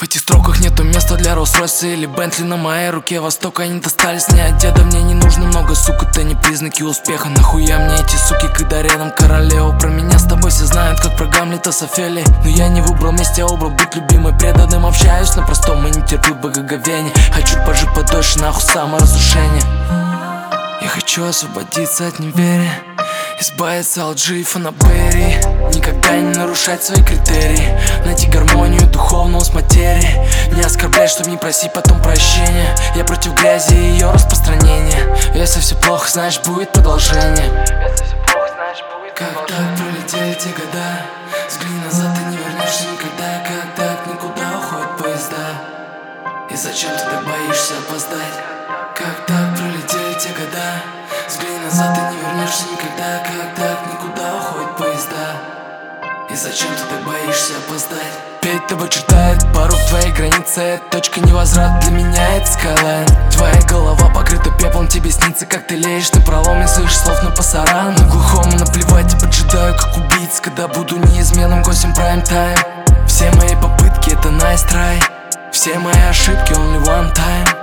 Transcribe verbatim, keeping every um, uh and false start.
В этих строках нету места для Роллс-Ройса или Бентли. На моей руке Востока они достались не от деда. Мне не нужно много, сука, это не признаки успеха. Нахуя мне эти суки, когда рядом королева? Про меня с тобой все знают, как про Гамлета с Офелией. Но я не выбрал вместе, а выбрал быть любимой, преданным. Общаюсь на простом и не терплю благоговения. Хочу пожить подольше, нахуй саморазрушение. Я хочу освободиться от неверия, избавиться от лжи и фанаберии. Никогда не нарушать свои критерии, найти гармонию духовного с материей. Не оскорблять, чтобы не просить потом прощения. Я против грязи и ее распространения. Если все плохо, значит будет продолжение. Если все плохо, значит будет продолжение. Как так пролетели те года? Взгляни назад, ты не вернешься никогда. Как так никуда уходят поезда? И зачем ты так боишься опоздать? Как так пролетели те года? Взгляни назад, ты не вернешься никогда. Как так никуда уходят поезда? И зачем ты так боишься опоздать? Перед тобой чертает порог твоей границы. Точка невозврата для меня это скайлайн. Твоя голова покрыта пеплом, тебе снится, как ты леешь на проломе своих слов на пасаран. На глухому наплевать, я поджидаю, как убийца, когда буду неизменным гостем прайм-тайм. Все мои попытки это nice try, все мои ошибки only one time.